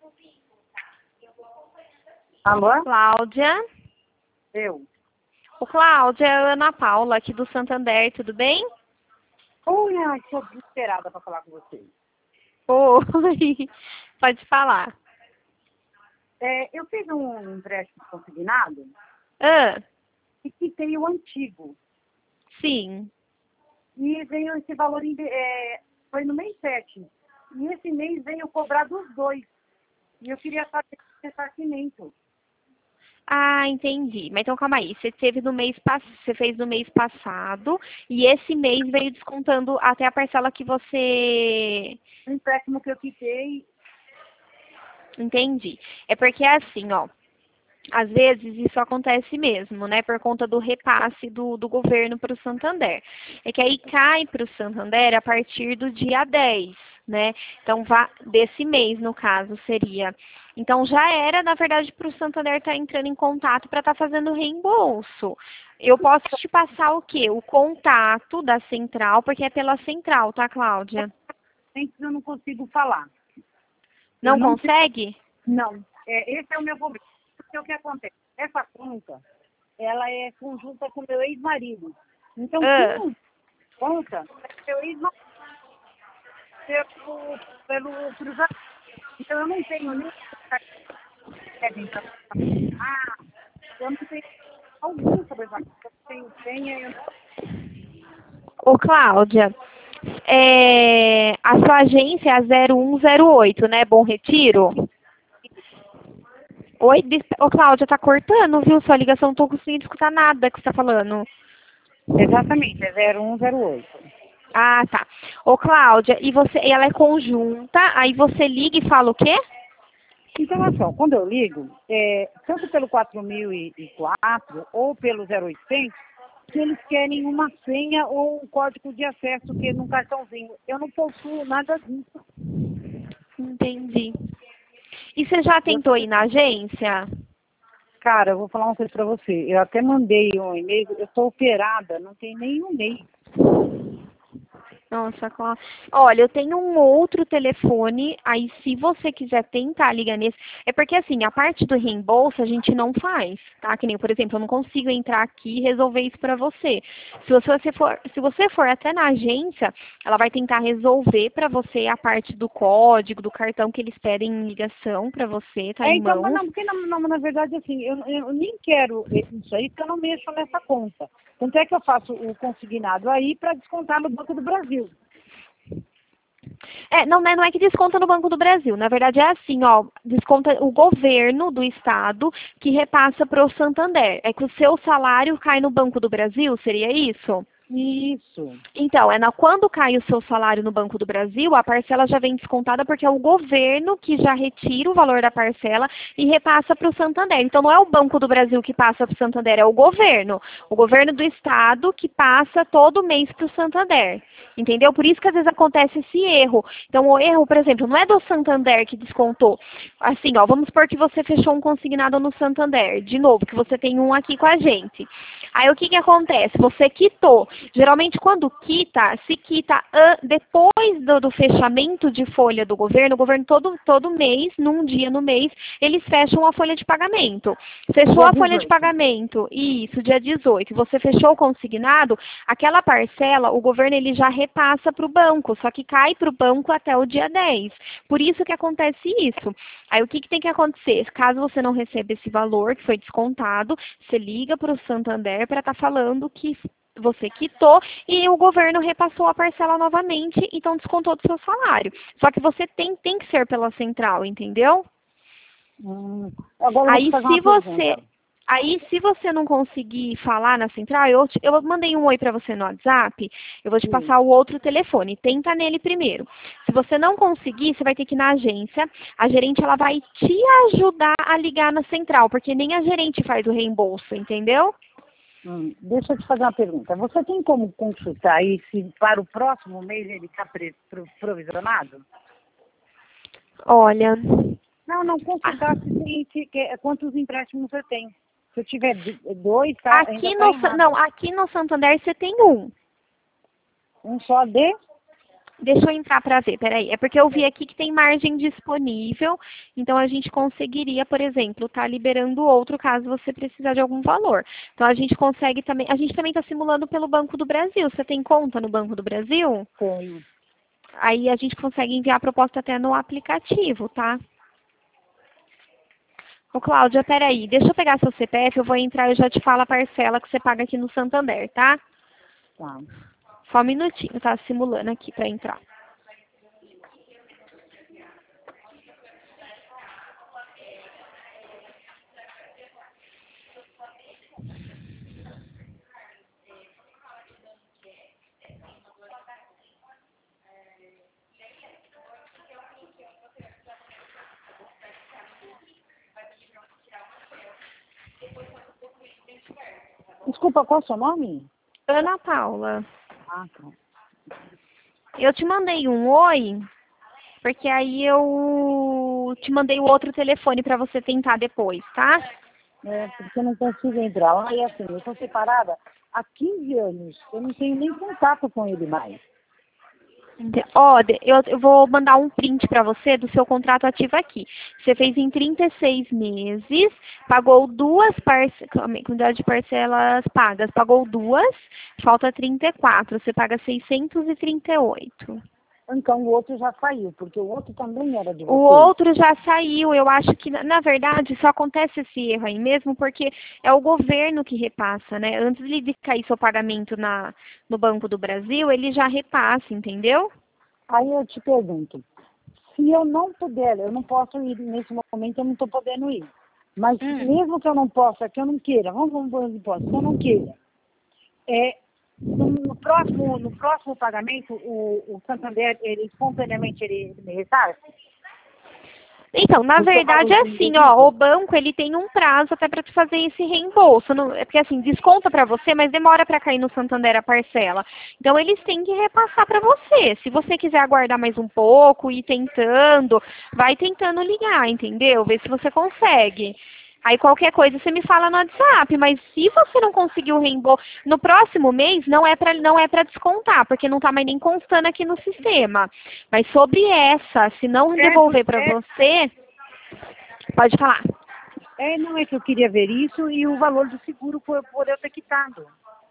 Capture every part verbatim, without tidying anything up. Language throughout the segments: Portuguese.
Alô? Cláudia. Eu. O Cláudia, é a Ana Paula, aqui do Santander, tudo bem? Oi, ai, estou desesperada para falar com vocês. Oi, pode falar. É, eu fiz um empréstimo consignado Ah, e quitei o antigo. sim. E veio esse valor, em- é, foi no mês sete. E esse mês veio cobrar dos dois. E eu queria fazer esse ressarcimento. Ah, entendi. Mas então calma aí, você teve no mês pass... você fez no mês passado e esse mês veio descontando até a parcela que você. O empréstimo que eu quitei, Entendi. É porque é assim, ó. Às vezes isso acontece mesmo, né? Por conta do repasse do, do governo para o Santander. É que aí cai para o Santander a partir do dia dez, né? Então, vá, desse mês, no caso, seria. Então, já era, na verdade, para o Santander estar entrando em contato para estar fazendo o reembolso. Eu posso te passar o quê? O contato da central, porque é pela central, tá, Cláudia? sempre eu não consigo falar. Eu Não não sei. consegue? Não. É, esse é o meu problema. Porque o que acontece? Essa conta, ela é conjunta com meu ex-marido. Então, Ah. quem conta é meu ex-marido pelo, pelo cruzamento. Então, eu não tenho nem pedem para ah, eu não tenho algum sobre essa conta. Eu tenho senha, eu não. Ô, Cláudia, é, a sua agência é a zero um zero oito, né? Bom Retiro? Oi, dis- ô, Cláudia, tá cortando, viu? Sua ligação, não tô conseguindo escutar nada que você tá falando. Exatamente, é zero um zero oito. Ah, tá. Ô, Cláudia, e você, e ela é conjunta, aí você liga e fala o quê? Então, olha só, quando eu ligo, é, tanto pelo quatro mil e quatro ou pelo zero oitocentos, que eles querem uma senha ou um código de acesso que num cartãozinho. Eu não possuo nada disso. Entendi. E você já Eu, tentou ir na agência? cara, eu vou falar uma coisa pra você. Eu até mandei um e-mail, eu estou operada, não tem nenhum mês. Nossa, Clá- olha, eu tenho um outro telefone, aí se você quiser tentar ligar nesse, é porque assim, a parte do reembolso a gente não faz, tá? Que nem, por exemplo, eu não consigo entrar aqui e resolver isso pra você. Se você, você for, se você for até na agência, ela vai tentar resolver pra você a parte do código, do cartão que eles pedem em ligação pra você, tá É, em então, mas mãos. não, porque na, na, na verdade, assim, eu, eu nem quero isso aí, porque eu não mexo nessa conta. Tanto é que eu faço o consignado aí para descontar no Banco do Brasil. É, não, né, não é que desconta no Banco do Brasil. Na verdade é assim, ó, desconta o governo do estado que repassa para o Santander. É que o seu salário cai no Banco do Brasil, seria isso? Isso. Então, é na, quando cai o seu salário no Banco do Brasil, a parcela já vem descontada porque é o governo que já retira o valor da parcela e repassa para o Santander. Então, não é o Banco do Brasil que passa para o Santander, é o governo. O governo do estado que passa todo mês para o Santander. Entendeu? Por isso que às vezes acontece esse erro. Então, o erro, por exemplo, não é do Santander que descontou. Assim, ó, vamos supor que você fechou um consignado no Santander. De novo, que você tem um aqui com a gente. Aí, o que que acontece? Você quitou. Geralmente, quando quita, se quita an- depois do, do fechamento de folha do governo, o governo todo, todo mês, num dia no mês, eles fecham a folha de pagamento. Fechou Dia a folha de dezoito. pagamento, isso, dia dezoito, e você fechou o consignado, aquela parcela, o governo ele já repassa para o banco, só que cai para o banco até o dia dez. Por isso que acontece isso. Aí, o que, que tem que acontecer? Caso você não receba esse valor que foi descontado, você liga para o Santander para estar falando que você quitou e o governo repassou a parcela novamente, então descontou do seu salário. Só que você tem, tem que ser pela central, entendeu? Hum. Agora eu vou te Aí fazer se uma você, pergunta. aí se você não conseguir falar na central, eu, te- eu mandei um oi para você no WhatsApp, eu vou te Sim. passar o outro telefone, tenta nele primeiro. Se você não conseguir, você vai ter que ir na agência, a gerente ela vai te ajudar a ligar na central, porque nem a gerente faz o reembolso, entendeu? Hum. Deixa eu te fazer uma pergunta. Você tem como consultar aí se para o próximo mês ele está pre- pro- provisionado? Olha, Não, não, consultar se tem, se, que- quantos empréstimos você tem. Se eu tiver d- dois, tá, ainda aqui está no, Sa- errado. não, aqui no Santander você tem um. Um só de? Deixa eu entrar para ver, peraí. É porque eu vi aqui que tem margem disponível, então a gente conseguiria, por exemplo, estar liberando outro caso você precisar de algum valor. Então a gente consegue também, a gente também está simulando pelo Banco do Brasil. Você tem conta no Banco do Brasil? Tenho. Aí a gente consegue enviar a proposta até no aplicativo, tá? Ô, Cláudia, peraí, deixa eu pegar seu C P F, eu vou entrar e já te falo a parcela que você paga aqui no Santander, tá? Tá. Só um minutinho, tá simulando aqui para entrar. Desculpa, qual é o seu nome? Ana Paula, Ah, tá. eu te mandei um oi, porque aí eu te mandei o outro telefone para você tentar depois, tá? É, porque eu não consigo entrar lá e assim, eu estou separada há quinze anos. Eu não tenho nem contato com ele mais. Ente- Ó, de- eu, eu vou mandar um print para você do seu contrato ativo aqui. Você fez em trinta e seis meses, pagou duas parcelas, quantidade de parcelas pagas, pagou duas, falta trinta e quatro, você paga seiscentos e trinta e oito. Então o outro já saiu, porque o outro também era de O vocês. outro já saiu, eu acho que, na na verdade, só acontece esse erro aí mesmo, porque é o governo que repassa, né? Antes de cair seu pagamento na, no Banco do Brasil, ele já repassa, entendeu? Aí eu te pergunto, se eu não puder, eu não posso ir nesse momento, eu não estou podendo ir. Mas Hum. mesmo que eu não possa, que eu não queira, vamos vamos pôr as hipóteses, que eu não queira, é, no, no próximo, no próximo pagamento, o, o Santander, ele espontaneamente ele, ele me ressarce? Então, na Do seu verdade é valor assim, ó, o indevido? banco ele tem um prazo até para te fazer esse reembolso, não, é porque assim, desconta para você, mas demora para cair no Santander a parcela. Então eles têm que repassar para você. Se você quiser aguardar mais um pouco e ir tentando, vai tentando ligar, entendeu? Ver se você consegue. Aí qualquer coisa você me fala no WhatsApp, mas se você não conseguir o reembolso, no próximo mês não é para não é para descontar, porque não está mais nem constando aqui no sistema. Mas sobre essa, se não É, devolver porque- para é, você, pode falar. é, não é que eu queria ver isso e o valor do seguro por, por eu ter quitado.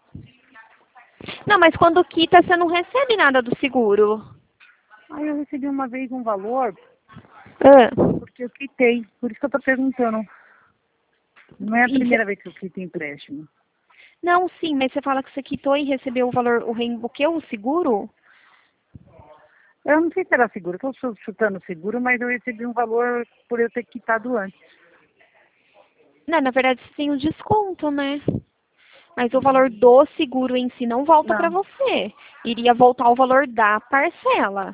Não, mas quando quita você não recebe nada do seguro. Aí eu recebi uma vez um valor, Ah. porque eu quitei, por isso que eu estou perguntando. Não é a E cê- primeira vez que eu quito empréstimo. Não, sim, mas você fala que você quitou e recebeu o valor, o reembolso, o quê? O seguro? Eu não sei se era seguro, que eu estou chutando seguro, mas eu recebi um valor por eu ter quitado antes. Não, na verdade você tem o desconto, né? Mas o valor do seguro em si não volta para Não. você. Iria voltar o valor da parcela.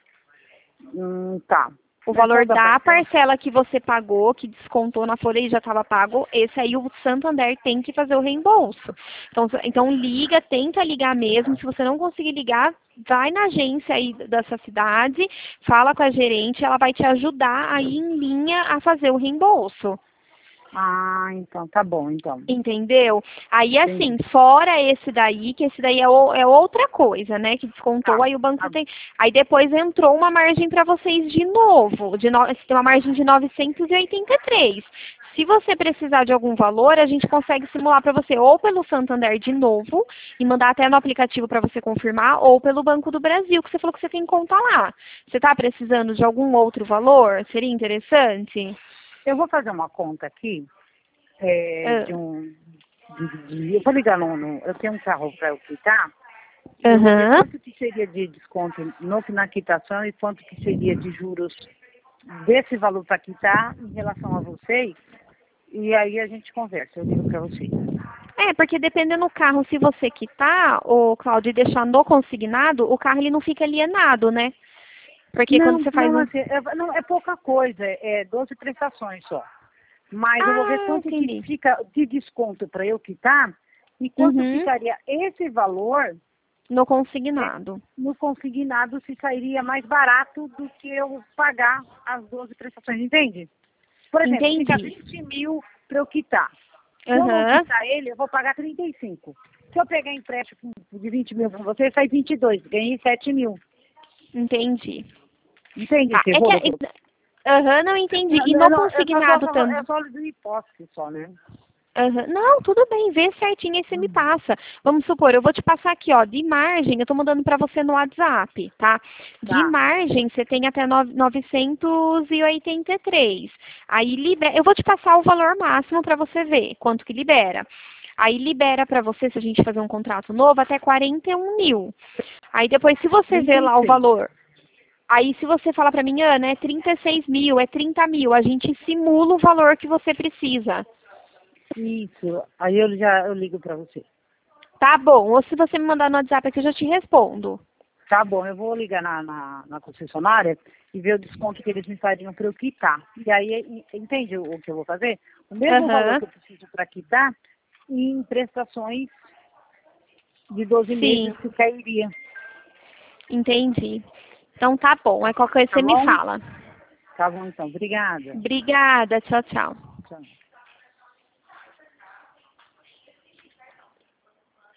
Hum, tá. O Mas valor qual da da parcela? parcela que você pagou, que descontou na folha e já estava pago, esse aí o Santander tem que fazer o reembolso. Então, se- então liga, tenta ligar mesmo. Se você não conseguir ligar, vai na agência aí dessa cidade, fala com a gerente, ela vai te ajudar aí em linha a fazer o reembolso. Ah, então, tá bom, então. Entendeu? Aí, assim, Entendi. fora esse daí, que esse daí é, o- é outra coisa, né? Que descontou, Tá, aí o banco tá. tem. Aí depois entrou uma margem para vocês de novo. De no... Tem uma margem de novecentos e oitenta e três. Se você precisar de algum valor, a gente consegue simular para você ou pelo Santander de novo e mandar até no aplicativo para você confirmar, ou pelo Banco do Brasil, que você falou que você tem conta lá. Você está precisando de algum outro valor? Seria interessante? Eu vou fazer uma conta aqui, é, Ah, de um... De, de- eu vou ligar no, no... Eu tenho um carro para eu quitar. E eu vou ver Aham. quanto que seria de desconto no, na quitação e quanto que seria de juros desse valor para quitar em relação a vocês. E aí a gente conversa, eu ligo para vocês. É, porque dependendo do carro, se você quitar, o Cláudio, e deixar no consignado, o carro ele não fica alienado, né? Porque quando Não, você faz não, um... assim, é, não, é pouca coisa, é doze prestações só. Mas eu vou ver Ah, quanto que entendi. fica de desconto para eu quitar e quanto Uhum, ficaria esse valor no é, consignado. no consignado, se sairia mais barato do que eu pagar as doze prestações, entende? Por exemplo, fica Entendi. vinte mil para eu quitar. Se eu não Aham. quitar ele, eu vou pagar trinta e cinco. Se eu pegar empréstimo de vinte mil para você, sai vinte e dois, ganhei sete mil. Entendi. Entende Tá, esse é rolo? que... Aham, não entendi. E Não, no não, é só, consignado só, também. é só de hipótese só, né? Aham. Não, tudo bem, vê certinho aí você me Uhum. passa. Vamos supor, eu vou te passar aqui, ó, de margem, eu tô mandando para você no WhatsApp, tá? De Tá. margem, você tem até nove- novecentos e oitenta e três. Aí libera, eu vou te passar o valor máximo para você ver quanto que libera. Aí libera para você, se a gente fazer um contrato novo, até quarenta e um mil. Aí depois, se você ver lá o trinta e seis. valor, aí se você falar para mim, Ana, é trinta e seis mil, é trinta mil, a gente simula o valor que você precisa. Isso. Aí eu já eu ligo para você. Tá bom, ou se você me mandar no WhatsApp aqui, eu já te respondo. Tá bom, eu vou ligar na, na, na concessionária e ver o desconto que eles me fariam para eu quitar. E aí, e- entende o, o que eu vou fazer? O mesmo valor Aham, que eu preciso para quitar em prestações de doze sim, meses que cairia. entendi. Então tá bom, aí qualquer coisa Tá você me bom? fala. Tá bom, então. Obrigada. Obrigada, tchau, tchau. Tchau.